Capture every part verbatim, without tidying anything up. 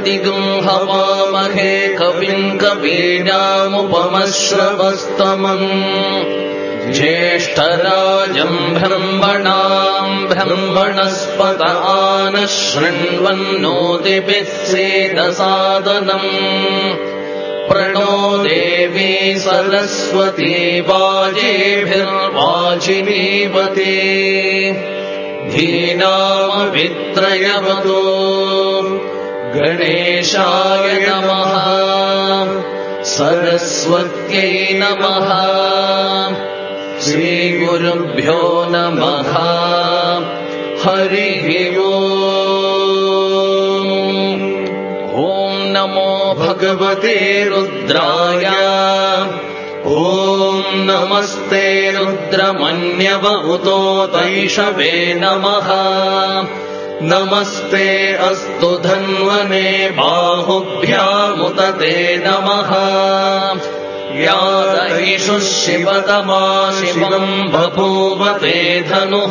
प्रतिगृह्णवामहे कविम् कवीनामुपमश्रवस्तमम् ज्येष्ठराजम् ब्रह्मणाम् ब्रह्मणस्पत आनः शृण्वन्नोतिभिः सेदसादनम् प्रणो देवी सरस्वती वाजेभिर्वाजिनीवती धीनामवित्रयवतो गणेशाय नमः सरस्वत्यै नमः श्रीगुरुभ्यो नमः हरिः ओम् ॐ नमो भगवते रुद्राय ॐ नमस्ते रुद्रमन्यवहुतो तैषवे नमः नमस्ते अस्तु धन्वने बाहुभ्यामुत ते नमः या दहिषुः शिवतमा शिवम् बभूव ते धनुः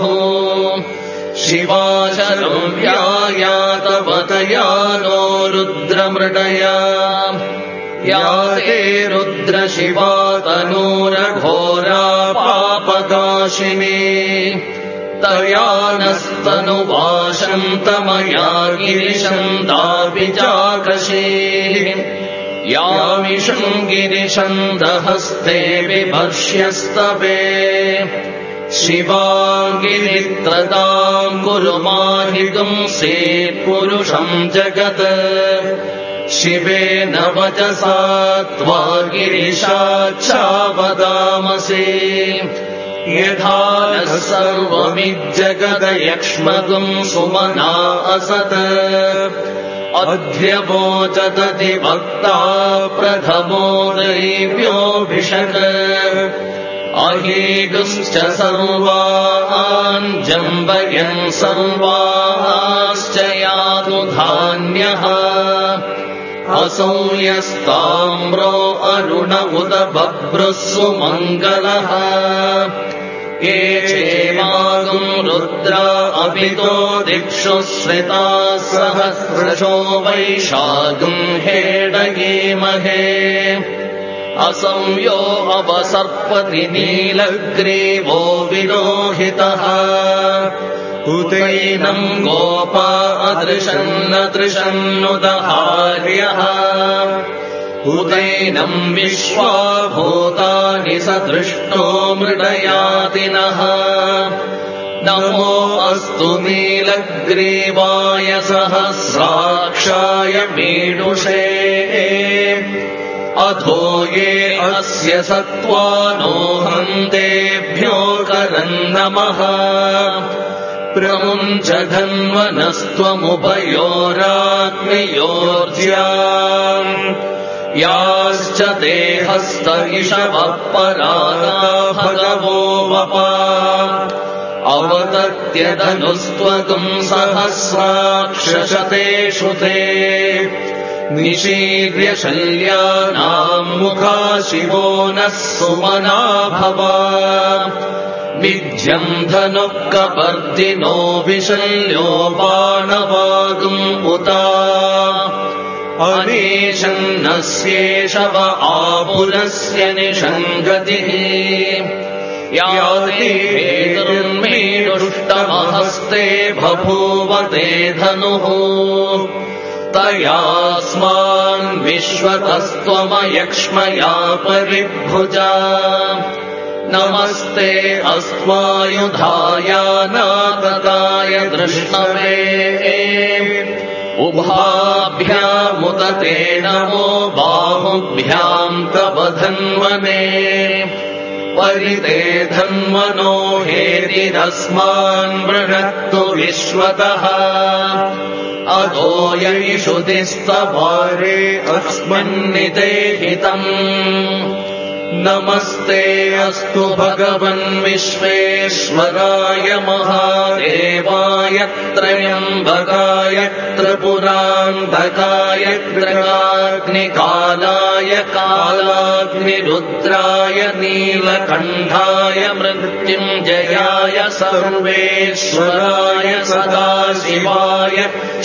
शिवाचरम् व्यायातवतया नो रुद्रमृडया या ते रुद्रशिवा तनूरघोरा पापकाशिनी तया नस्तनुवाशन्तमया गिरिशन्दापि चाकशीः यामिषम् गिरिशन्दहस्ते बिभर्ष्यस्तवे शिवा गिरित्रताम् गुरुमाहिगुंसे पुरुषम् जगत् शिवेन वचसा त्वा गिरिशाच्छावदामसि यथा नः सर्वमिज्जगदयक्ष्मगुम् सुमना असत् अध्यवोचदति वक्ता प्रथमो दैव्योऽभिषक् अहेगुश्च सर्वान् जम्बयन् सर्वाश्च यातु धान्यः असौ यस्ताम्रो अरुण उत बभ्रुः सुमङ्गलः ये चेमागुम् रुद्रा अपितो दिक्षु श्रिताः सहस्रशो वैशागुम् हेडयेमहे असंयो अवसर्पति नीलग्रीवो विरोहितः उतैनम् गोपा अदृशन्नदृशन्नुदहार्यः उदैनम् विश्वा भूतानि स दृष्टो मृडयातिनः नमो अस्तु नीलग्रीवाय सहस्राक्षाय मीडुषे अथो ये अस्य सत्त्वानो हन्तेभ्यो करम् नमः प्रमुञ्च धन्वनस्त्वमुभयोराग्नियोर्ज्याम् याश्च ते हस्त इषवः परागा भगवो वपा अवतत्यधनुस्त्वगुम् सहस्राक्षशतेषु ते निशीर्य शल्यानाम् मुखा शिवो नः सुमना भवा विद्यम् धनुः कपर्दिनो विशल्यो बाणवागुम् उता अनेशन्नस्येषव आपुरस्य निषङ्गतिः याति भेदुर्मेरुष्टमहस्ते बभूव ते धनुः तयास्मान् विश्वतस्त्वमयक्ष्मया परिभुजा नमस्ते अस्त्वायुधायानागताय दृष्णवे उभाभ्यामुत ते नमो बाहुभ्याम् तव धन्वने परिते धन्वनो हेतिरस्मान् बृहत्तु विश्वतः अतो यैषुतिस्तवारे अस्मन्निदेहितम् नमस्ते अस्तु भगवन् विश्वेश्वराय महादेवाय त्रयम्बकाय त्रिपुरान्तकाय त्रिकाग्निकालाय कालाग्निरुद्राय नीलकण्ठाय मृत्युञ्जयाय सर्वेश्वराय सदाशिवाय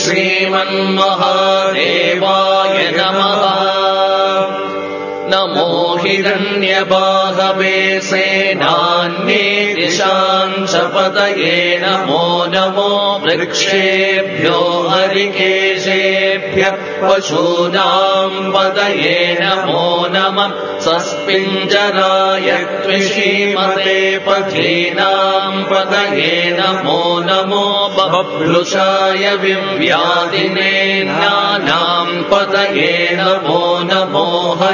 श्रीमन्महादेवाय नमः। नमो हिरण्यबाहवे सेनान्ये दिशांशपतये नमो नमो वृक्षेभ्यो हरिकेशेभ्यः पशूनाम् पतये नमो नमः। सस्पिञ्जराय त्विषीमते पथीनाम् पतये नमो नमो। बभ्रुषाय विव्याधिने नानाम् पतये नमो नमो।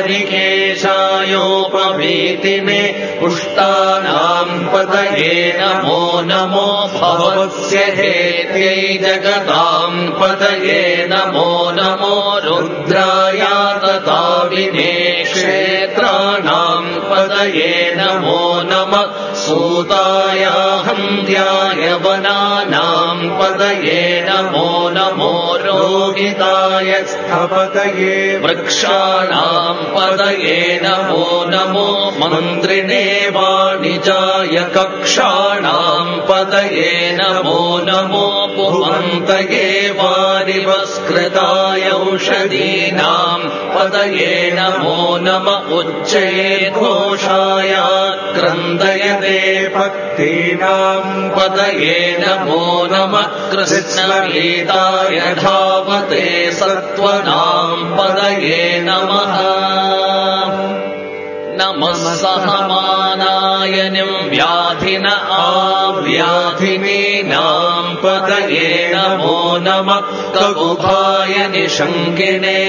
हरिकेशायोपवीतिने पुष्टानाम् पतये नमो नमो। भवस्य हेत्यै जगताम् पतये नमो नमो। रुद्राय तताविने क्षेत्राणाम् पतये नमो नमः। सूताय हन्त्याय वनानाम् पतये नमो नमो। रोहिताय स्थपतये वृक्षाणाम् पतये नमो नमो। मन्त्रिणे वाणिजाय कक्षाणाम् पतये नमो नमो। पुमन्तये वारिवस्कृताय औषधीनाम् पतये नमो नमः। उच्चैर्घोषाय क्रन्दयते पत्तीनाम् पतये नमो नमः। कृष्णगीताय धावते सत्त्वनाम् पतये नमः। नमः सहमानाय व्याधिन आव्याधिनीनाम् पतये नमो नमः। ककुभाय निशङ्किने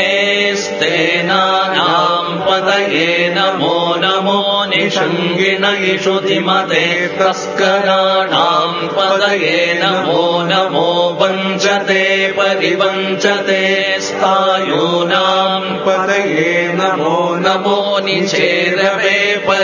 स्तेनानाम् पतये नमो नमो। निशङ्किन इषुधिमते तस्कराणाम् पतये नमो नमो। वञ्चते परिवञ्चते स्थायूनाम् पतये नमो नमो। निचेरवे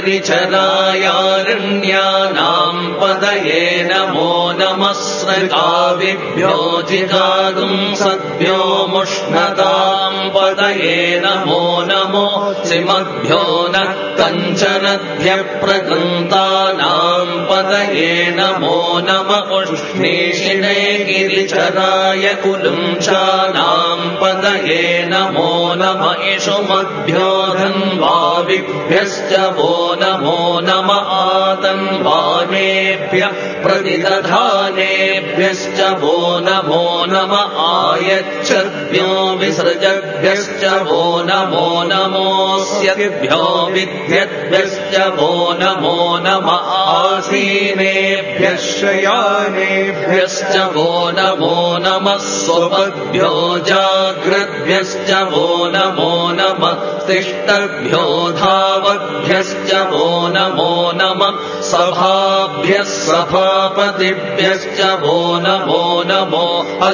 परिचरायारण्यानाम् पतये नमो नमः। स्रगाविभ्यो जिगागुम् सद्भ्यो मुष्णताम् पतये नमो नमो। सिमभ्यो न कञ्चनभ्यः प्रकृन्तानाम् पतये नमो नमः। उष्णीषिणे गिरिचराय कुलुञ्चानाम् पतये नमो नमः। इषुमभ्यो धन्वाविभ्यश्च वो नमो नमः। आतन्वानेभ्यः प्रतिदधानेभ्यश्च वो नमो नमः। आयच्छद्भ्यो विसृजभ्यश्च वो नमो नमोऽस्यभ्यो विद्यद्भ्यश्च वो नमो नमः। आसीनेभ्यः शयानेभ्यश्च वो नमो नमः। स्वपद्भ्यो जाग्रद्भ्यश्च वो नमो नमः। तिष्ठद्भ्यो धावद्भ्यश्च वो नमो नमः। सभाभ्यः सभापतिभ्यश्च वो नमो नमो।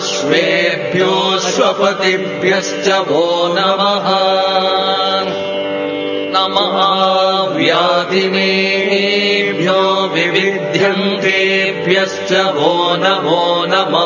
अश्वेभ्योऽश्वपतिभ्यश्च वो नमः। नमः व्याधिनेभ्यो विविध्यन्तेभ्यश्च वो नमो नमः।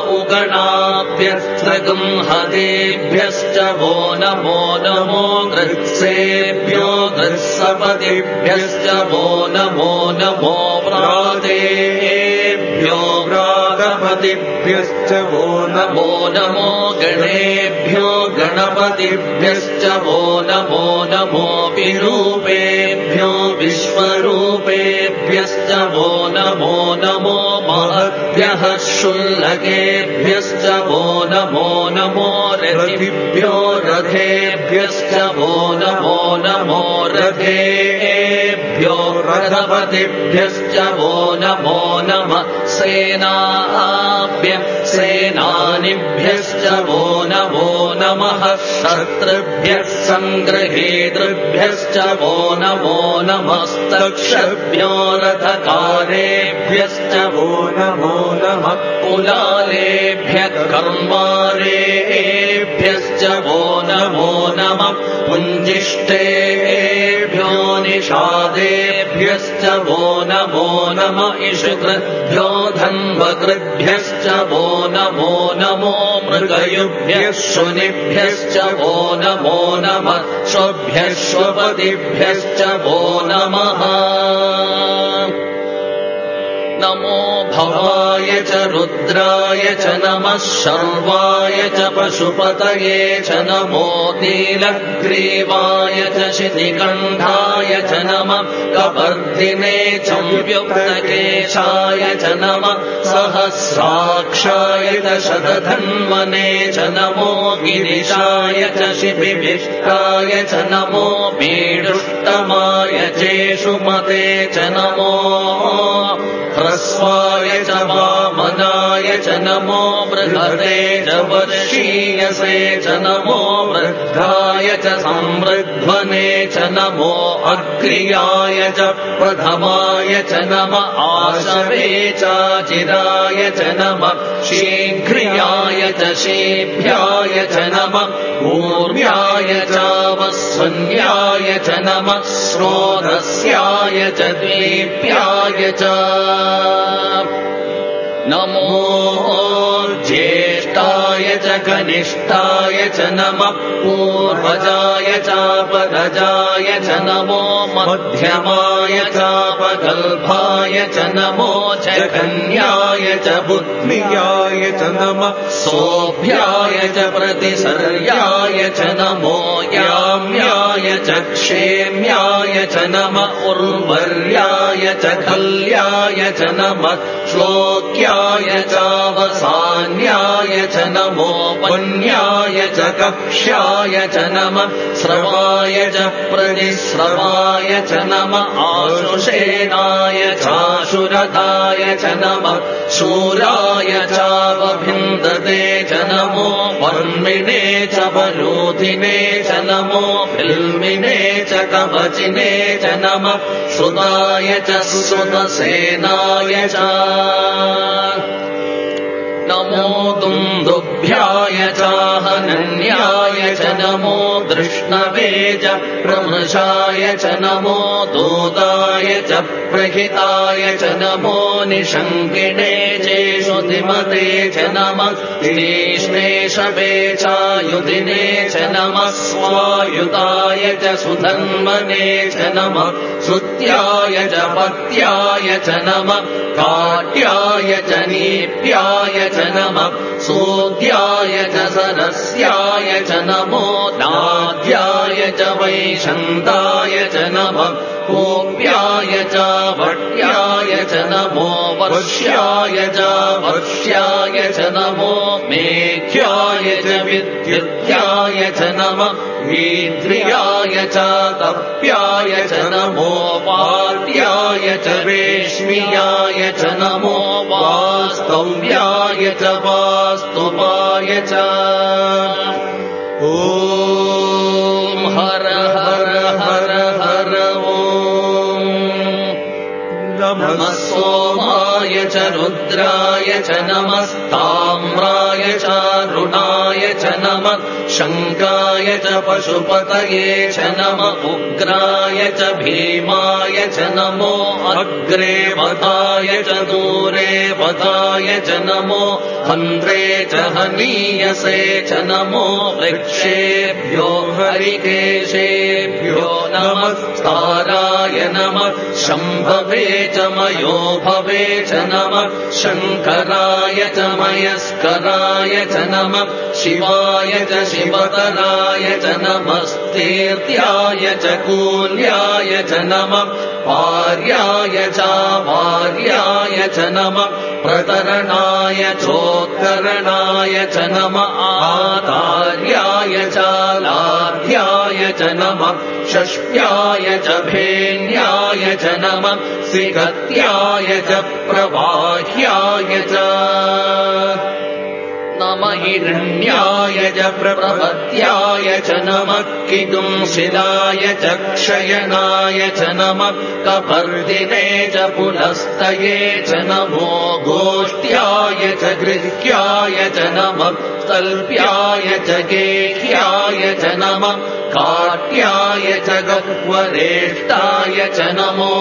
उगणाभ्यस्त्रगंहतेभ्यश्च वो नमो नमो। गृत्सेभ्यो गृत्सपतिभ्यश्च वो नमो नमो। व्रातेभ्यो व्रातपतिभ्यश्च वो नमो नमो। गणेभ्यो गणपतिभ्यश्च वो नमो नमो। विरूपेभ्यो विश्वरूपेभ्यश्च वो नमो नमो। महद्भ्यः शुल्लकेभ्यश्च वो नमो नमो। रथिभ्यो रथेभ्यश्च वो नमो नमो। रथेभ्यो रथपतिभ्यश्च वो नमो नमः। सेनाभ्यः सेनानिभ्यश्च वो नमो नमः। शत्रुभ्यः सङ्गृहीतृभ्यश्च वो नमो नमस्तक्षभ्यो रथकारेभ्यश्च वो नमो नमः। कुलालेभ्यः कर्मारेभ्यश्च वो नमो नमः। पुञ्जिष्ठेभ्यो निषादेभ्यश्च वो नमो नम इषुकृभ्यो धन्वकृभ्यश्च वो नमो नमो मृगयुभ्यः शुनिभ्यश्च वो नमो नमः श्वभ्यश्वपतिभ्यश्च वो नमः नमो भवाय च रुद्राय च नमः शर्वाय च पशुपतये च नमो नीलग्रीवाय च शितिकण्ठाय च नमः कपर्दिने च व्युक्तकेशाय च नमः सहस्राक्षाय च शतधन्वने च नमो गिरिशाय च शिपिविष्टाय च नमो पीडुष्टमाय चेषुमते च नमो ह्रस्वाय च वामनाय च नमो बृहते च वर्षीयसे च नमो वृद्धाय च संवृध्वने च नमो अग्र्याय च प्रथमाय च नम आशवे चाचिराय च नमः शीघ्र्याय च शीभ्याय च नमः पूर्व्याय चावस्वन्याय च नमः स्रोतस्याय च द्वीप्याय च नमो ज्येष्ठाय च कनिष्ठाय च नमः पूर्वजाय चापरजाय च नमो मध्यमाय चापगल्भाय च नमो जघन्याय च बुद्ध्याय च नमः सोभ्याय च प्रतिसर्याय च नमो याम्याय च क्षेम्याय च नमः उर्वर्याय च कल्याय च नमः श्लोक्याय चावसान्याय च नमो वन्याय च कक्ष्याय च नमः श्रवाय च प्रतिश्रवाय च नमः आशुषेणाय चाशुरताय च नमः शूराय चावभिन्दते च नमो वर्मिणे च वलोधिने च नमो फिल्मिने च कवचिने च नमः सुताय च सुतसेनाय च नमो दुन्दुभ्याय चाहनन्याय च नमो दृष्णवे च प्रमृषाय च नमो दूताय च प्रहिताय च नमो निशङ्किणे चेषुतिमते च नमः तीक्ष्णेशवे चायुधिने च नमः स्वायुताय च सुधन्वने च नमः श्रुत्याय च पत्याय च नमः काट्याय च नीप्याय च नमः सोद्याय च सरस्याय च नमो नाद्याय च वैशन्ताय च नमः कोप्याय च वट्याय च नमो वर्ष्याय च वर्ष्याय च नमो मेघ्याय च विद्युत्याय च नमः वीद्रियाय च तप्याय च नमो वार्याय च रेश्मियाय च नमो वास्तव्याय च वास्तुपाय च ॐ हर हर हर हर ॐ नमः सोमाय च रुद्राय च नमस्ताम्राय च रुणाय च नमः शङ्काय च पशुपतये च नमः उग्राय च भीमाय च नमो अग्रे वताय च दूरे वताय च नमो हन्त्रे च हनीयसे च नमो वृक्षेभ्यो हरिकेशेभ्यो नमस्काराय नमः शम्भवे च मयो भवे च नमः शङ्कराय च मयस्कराय च नमः शिवाय च शिवतराय च नमस्तीर्थ्याय च कूल्याय च नमः पार्याय च वार्याय च नमः प्रतरणाय चोत्करणाय च नमः आतार्याय च लाभ्याय च नमः षष्ट्याय च भेन्याय च नमः सिगत्याय च प्रवाह्याय च नम हिरण्याय च प्रपत्याय च नमः किदुंसिलाय च क्षयनाय च नमः कपर्दिने च पुलस्तये च नमो गोष्ठ्याय च गृह्याय च नमः तल्प्याय च गेह्याय च नमः काट्याय च गह्वरेष्टाय च नमो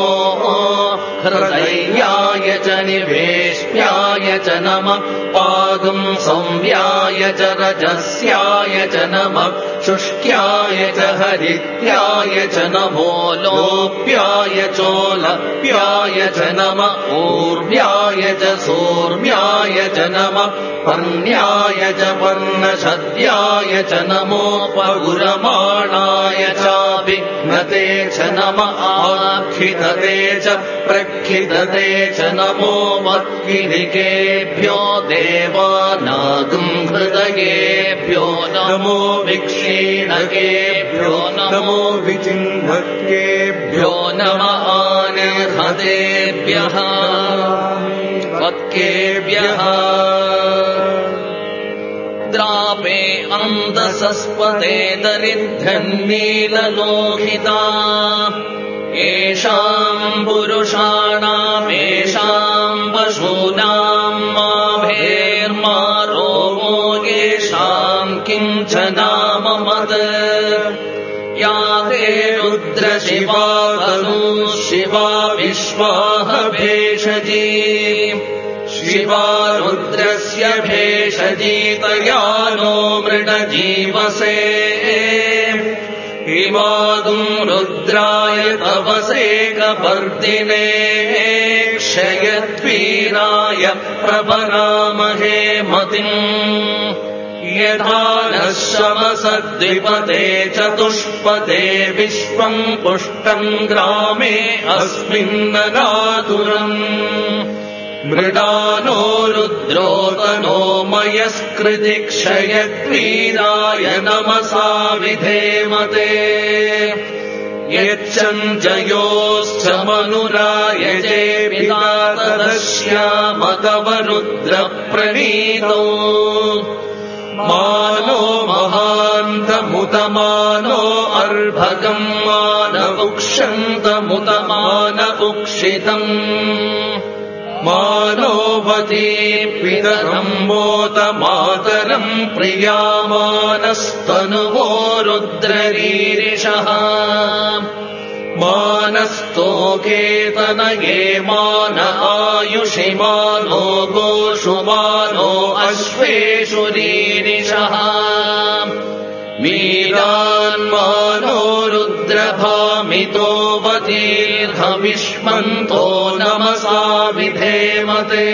हृदयाय च निवेश्याय च नमः पादं संव्याय च रजस्याय च नमः शुष्क्याय च हरित्याय च नमो लोप्याय चोलप्याय च नमः ऊर्व्याय च सूर्व्याय च नमः पर्ण्याय च पर्णशद्याय च नमो पगुरमाणाय चाभिघ्नते च नमः आक्षिधते च प्रक्षिधते च नमो मत्किरिकेभ्यो देवानागं हृदयेभ्यो नमो विक्षीणकेभ्यो नमो विचिह्नकेभ्यो नमः आनिर्हतेभ्यः वक्केभ्यः द्रापे अन्तसस्पते दरिद्रन्नीललोहिता येषाम् पुरुषाणामेषाम् पशूनाम् माभेर्मा रोमो येषाम् किञ्चनाम मद या ते रुद्रशिवा तनु शिवा विश्वाह भेषजी शिवा रुद्रस्य भेषजीतया नो मृडजीवसे इमादुम् रुद्राय तवसेकपर्दिने क्षयद्वीराय प्रपरामहे मतिम् यथा नः शमसद्विपदे चतुष्पदे विश्वम् पुष्टम् ग्रामे अस्मिन्ननातुरम् मृडानो रुद्रोतनो मयस्कृति क्षयद्वीराय नमसा विधेमते यच्चञ्जयोश्च मनुरायजे पिता तदस्यामतवरुद्रप्रणीतो मानो महान्तमुतमानो अर्भगम् मान उक्षन्तमुतमान उक्षितम् मानोवती पितरम् मोत मातरम् प्रियामानस्तनुवो रुद्ररीरिषः मानस्तोकेतनये मान आयुषि मानो गोषु मानो अश्वेषु रीरिषः मीरान्मानो रुद्रभामितो वतीर्घविष्मन्तो नमसा विधेमते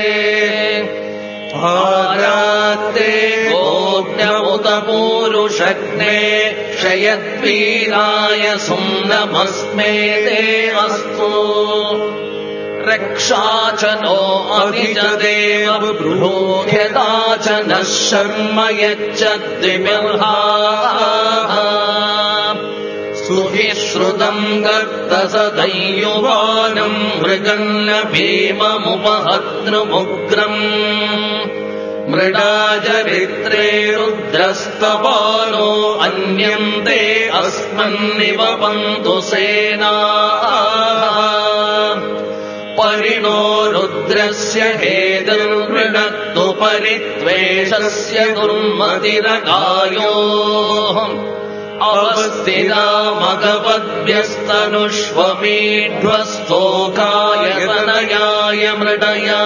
आरात्ते गोज्ञमुत पूरुषग्ने क्षयद्वीराय सुम्नमस्मे ते अस्तु रक्षा च नो अभिजदेव ब्रूह्यता च नः शर्म यच्च द्विमिर्हाः सुभिश्रुतम् गर्तसदैयुवानम् मृगन्न भीममुपहत्नुमुग्रम् मृडाचरित्रे रुद्रस्तपानो अन्यन्ते अस्मन्निवपन्तु सेनाः परिणो रुद्रस्य हेतुर्मृणत्तु परित्वेषस्य दुर्मतिरगायोः अवस्थिता मगवद्भ्यस्तनुष्वमीढ्वस्तोकायतनयाय मृडया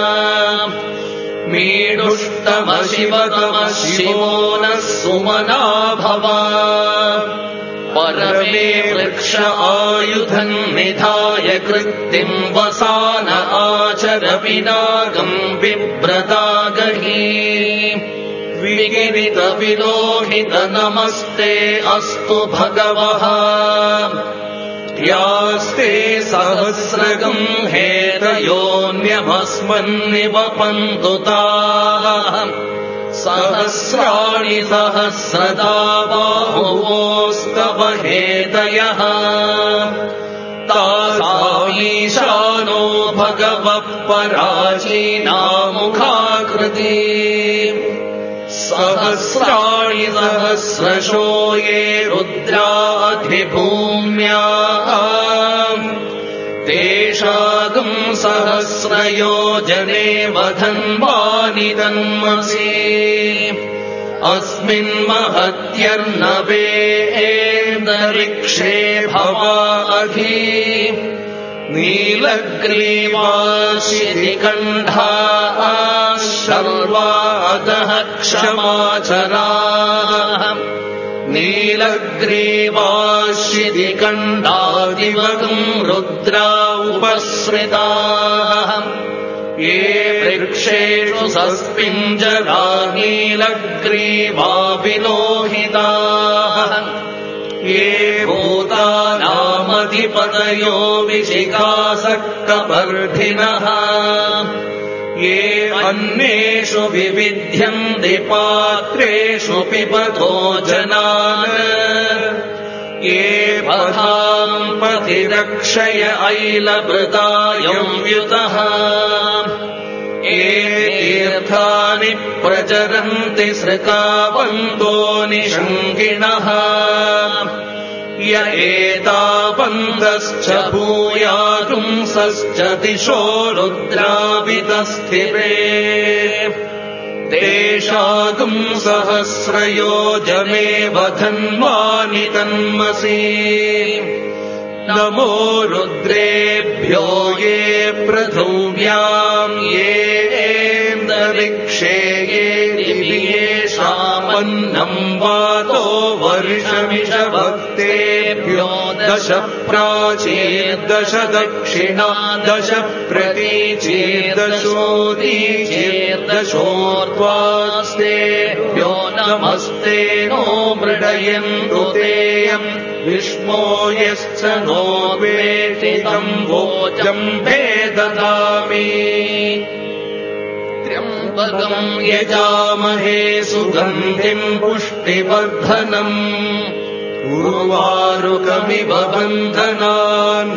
मीडुष्टमशिवतमः शिवो नः सुमना भव परमे वृक्ष आयुधम् निधाय कृत्तिम् वसान आचर विनागम् बिभ्रतागही विगिरित विलोहित नमस्ते अस्तु भगवः यास्ते सहस्रगम् हेतयोऽन्यमस्मन्निवपन्तु ताः सहस्राणि सहस्रदा बाहुवोस्तव हेतयः तासामीशानो भगवः पराचीनामुखाकृति सहस्राणि सहस्रशो ये रुद्राधिभूम्याः तेषागम् सहस्रयोजने वधन्वानि तन्मसि अस्मिन्महत्यर्नवे येऽन्तरिक्षे भवाधि नीलग्रीवाशितिकण्ठाः शर्वादः क्षमाचराः नीलग्रीवाशितिकण्ठादिवगम् रुद्रा उपस्मृताः ये वृक्षेषु सस्पिञ्जरा नीलग्रीवाविलोहिताः ये भूतानामधिपतयो विशिखासक्तपर्धिनः ये अन्येषु विविध्यन्ति पात्रेषु पिबतो जनान् ये पथाम् पथिरक्षय ऐलभृतायम् व्युतः ये तीर्थानि प्रचरन्ति सृकावन्तो निषङ्गिणः य एतावन्तश्च भूयागुंसश्च दिशो रुद्रावितस्थिरे तेषागुंसहस्रयोजनेव धन्वानि तन्मसि नमो रुद्रेभ्यो ये पृथिव्याम् येऽन्तरिक्षे ये दिव्येषामन्नम् वातो वर्षमिषभक्तेभ्यो दश प्राचीर्दश दक्षिणा दश प्रतीचीर्दशोदीचीर्दशोर्ध्वास्तेभ्यो नमस्ते नो मृडयन्तु तेयम् विष्णो यश्च नो वेदितम् वोचम् भेददामि त्र्यम्बकम् यजामहे सुगन्धिम् पुष्टिवर्धनम् उर्वारुकमिव बन्धनान्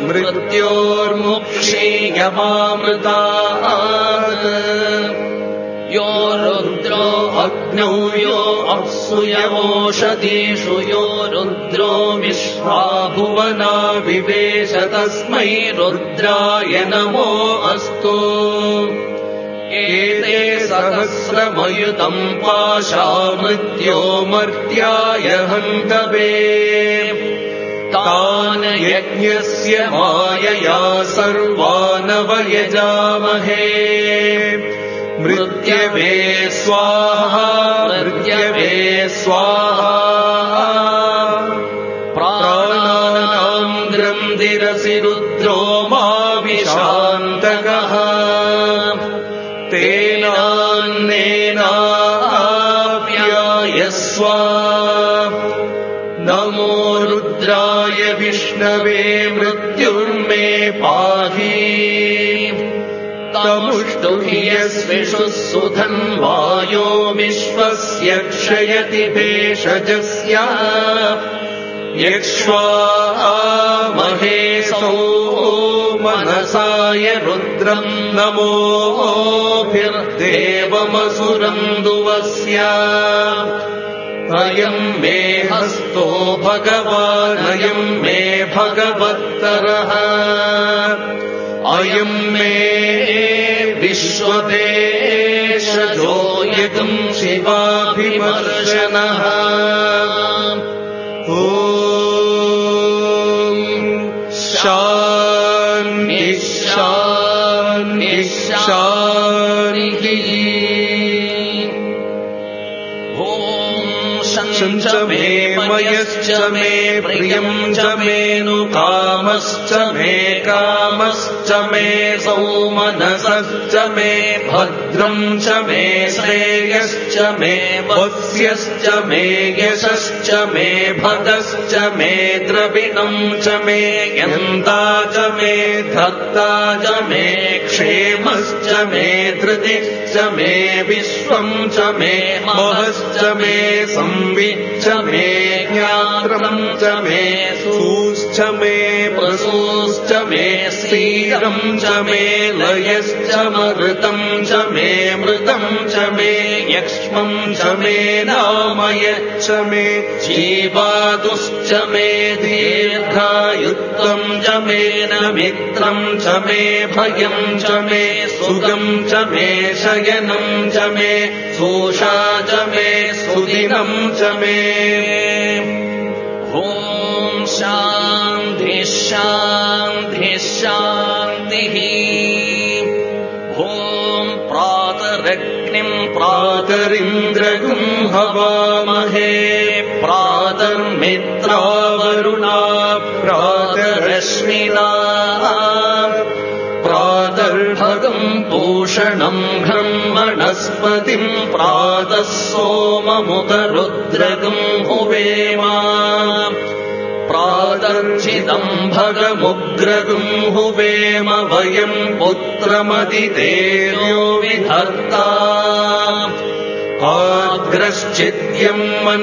मृत्योर्मुक्षीयमामृतात् यो रुद्रो अग्नौ यो अप्सु यवोषधीषु यो रुद्रो विश्वा भुवना विवेश तस्मै रुद्राय नमो अस्तु एते सहस्रमयुतम् पाशा मृत्यो मर्त्याय हन्तवे तान् यज्ञस्य मायया सर्वानवयजामहे मृत्यवे स्वाहा मृत्यवे स्वाहा प्राणानाम् ग्रन्थिरसि रुद्रो मा विशान्तकः तेनान्नेनाप्यायस्व नमो रुद्राय विष्णवे मृत्युर्मे पाहि तमुष्टुहि यस्विषुः सुधन्वायो विश्वस्य क्षयति भेषजस्य यक्ष्वामहेशो मनसाय रुद्रम् नमोभिर्देवमसुरम् दुवस्य अयम् मे हस्तो भगवानयम् मे भगवत्तरः अयम् मे विश्वदेशजो यगम् शिवाभिमर्शनः ॐ शान्ति शान्ति शान्तिः च मे मयश्च मे प्रियम् च मेऽनुकामश्च मे कामश्च मे सौमनसश्च मे भद्रम् च मे श्रेयश्च मे वत्स्यश्च मे यशश्च मे भदश्च मे द्रविणम् च मे यन्ता च मे धत्ता च मे क्षेमश्च मे धृतिश्च मे विश्वम् च मे महश्च मे संविच्च मे ज्ञात्रम् च मे सूश्च मे प्रसूश्च मे स्थिरम् च मे लयश्च मृतम् च मे मृतम् च मे यक्ष्मम् च मे नामयच्च मे जीवादुश्च मे दीर्घायुत्वम् च मे न मित्रम् च मे भयम् च मे सुगम् च मे शयनम् च मे सोषा च मे सुदिनम् च मे ॐ शान्तिः शान्तिः शान्तिः ॐ प्रातरग्निम् प्रातरिन्द्रगुं हवामहे प्रातर्मित्रावरुणा प्रातरश्मिना प्रातर्भगम् पूषणम् ब्रह्मणस्पतिम् प्रातः सोममुतरुद्रगम् हुवेम प्रातर्चिदम् भगमुग्रगुम् हुवेम वयम् पुत्रमदितेर्यो विधर्ता आग्रश्चिद्यम्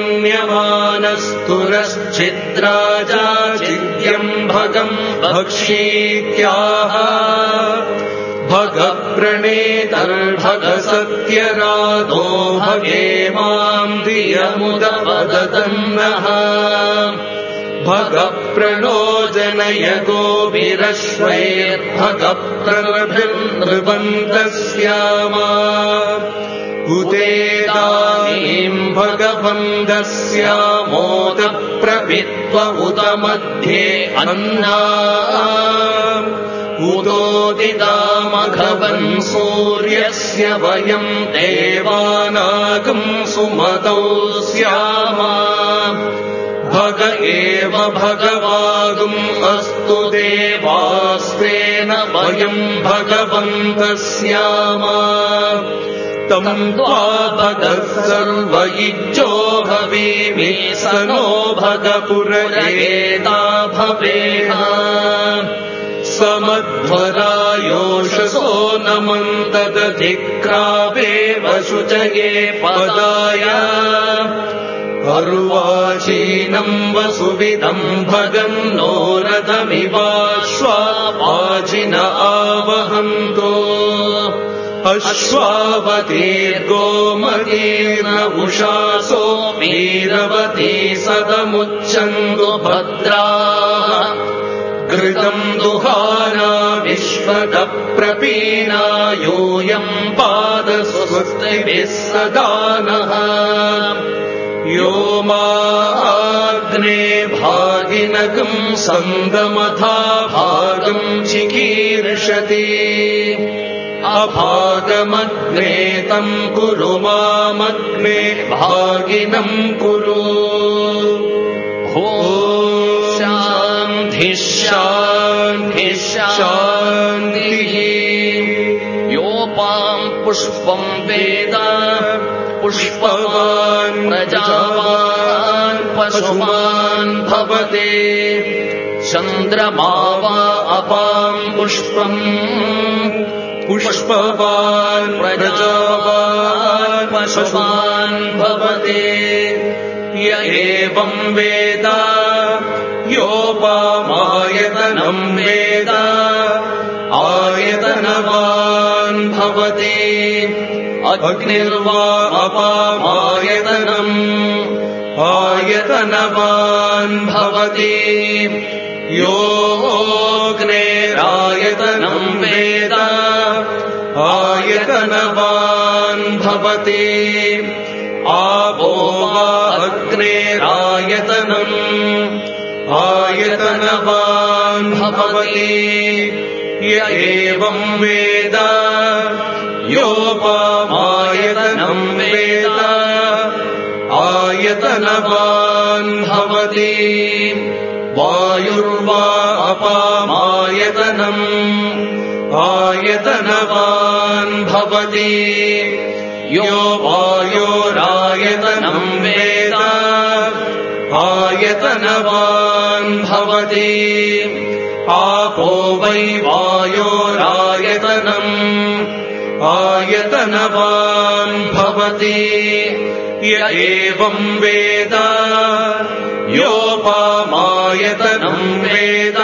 मन्यमानस्तुरश्चिद्राजा चिद्यम् भगम् भक्षीत्याह भगप्रणेतर्भगसत्यराधो भगेमाम् धियमुदवदतन्नः भगप्रणो जनय गोभिरश्वैर्भगप्रभिर्नृवन्तस्यामा उदेदानीम् भगवन्दस्यामोदप्रभित्व उत मध्ये अन्ना उदोदिदामघवन् सूर्यस्य वयम् देवानागम् सुमतौ स्यामा भग एव भगवागुम् अस्तु देवास्तेन वयम् भगवन्तः स्यामा तम् त्वा भगः सर्व इज्जो भवीमि स नो भगपुरयेता भवेह समध्वरायोषसो नमन्तदधिक्रावेव शुचये पदाय अर्वाचीनम् वसुविदम् भगन्नो रथमिवाश्वावाचिन आवहन्तो अश्वावतीर्गोमतीर्न उषासो वीरवती सदमुच्चन्तु भद्राः घृतम् दुहाना विश्वदप्रपीना यूयम् पादस्वस्तिभिः सदा नः यो माग्ने भागिनकम् सन्दमथा भागम् चिकीर्षति अभागमग्ने तम् कुरु मामग्ने भागिनम् कुरु ॐ शान्तिः शान्तिः शान्तिः योपाम् पुष्पम् वेद पुष्पवान् प्रजावान् पशुमान् भवते चन्द्रमा वा अपाम् पुष्पम् पुष्पवान् प्रजावान् पशुमान् भवते य एवम् वेद योपामायतनम् वेद आयतनवान् भवति अग्निर्वा अपामायतनम् आयतनवान् भवति योऽग्नेरायतनम् वेद आयतनवान् भवति आपो वा अग्नेरायतनम् आयतनवान् भवति य एवम् वेद योपामायतनम् वेद आयतनवान् भवति वायुर्वा अपामायतनम् आयतनवान् भवति यो वायोरायतनम् वेद आयतनवान् भवति आपो वै वायोरायतनम् आयतनवान् भवति य एवम् वेद योपामायतनम् वेद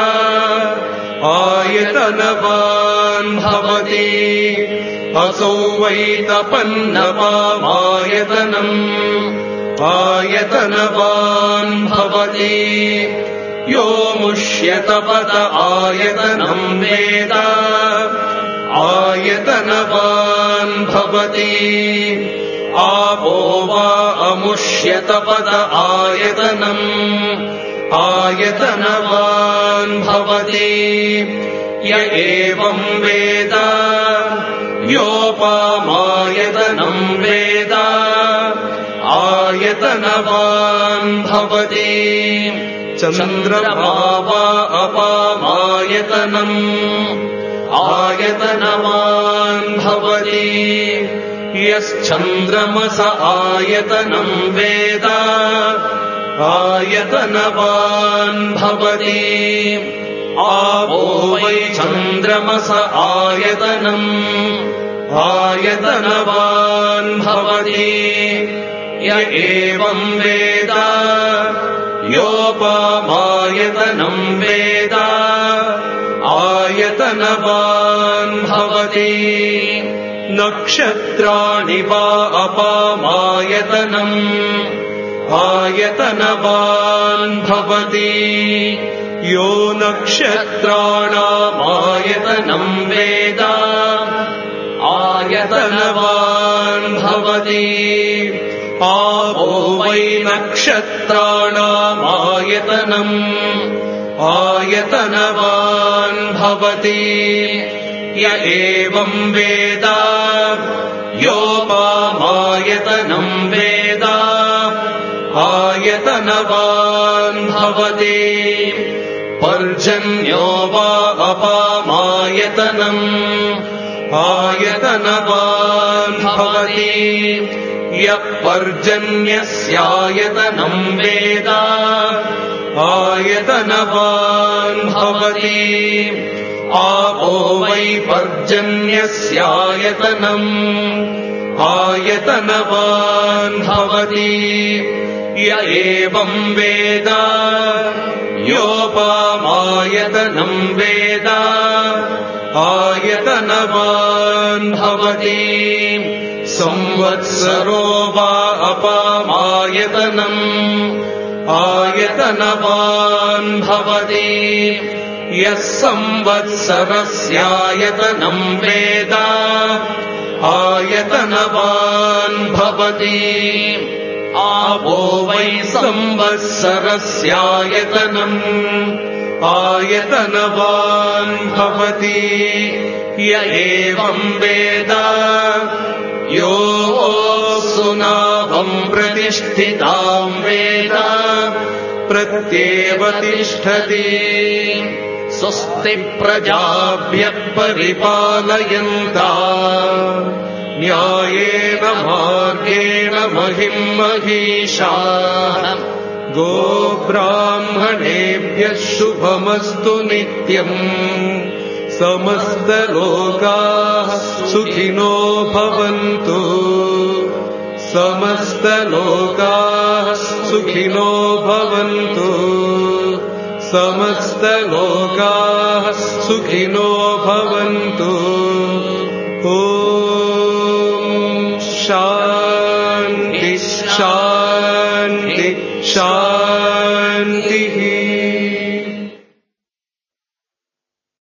आयतनवान् भवति असौ वै तपन्नपामायतनम् आयतनवान् भवति यो मुष्यतपत आयतनम् वेद आयतनवान् भवति आपो वा अमुष्यतपत आयतनम् आयतनवान् भवति य एवं वेद योपमायतनं वेद आयतनवान् भवति चन्द्रमा वा अपामायतनम् आयतनवान् भवति यश्चन्द्रमस आयतनं वेद आयतनवान् भवति आपो वै चन्द्रमस आयतनम् आयतनवान् भवति य एवं वेद योपमायतनं वेद आयतनवान् भवति नक्षत्राणि वा अपामायतनम् आयतनवान् भवति यो नक्षत्राणामायतनं वेद आयतनवान् भवति आपो वै नक्षत्राणामायतनम् आयतनवान् भवति य एवं वेद योपमायतनं वेद आयतनवान् भवति पर्जन्यो वा अपामायतनम् आयतनवान् भवति यः पर्जन्यस्यायतनं वेद आयतनवान् भवति आपो वै पर्जन्यस्यायतनम् आयतनवान् भवति य एवं वेद योपमायतनं वेद आयतनवान् भवति संवत्सरो वा अपामायतनम् आयतनवान् भवति यः संवत्सरस्यायतनं वेद आयतनवान् भवति आपो वै संवत्सरस्यायतनम् आयतनवान् भवति य एवं वेद यो सुनावं प्रतिष्ठितां वेद प्रत्येव तिष्ठति स्वस्ति प्रजाभ्यः परिपालयन्ता न्यायेन मार्गेण महिं महिषाः गोब्राह्मणेभ्यः शुभमस्तु नित्यम् समस्तलोकाः सुखिनो भवन्तु समस्तलोकाः सुखिनो भवन्तु समस्तलोकाः सुखिनो भवन्तु ॐ शान्ति शान्ति शान्तिः।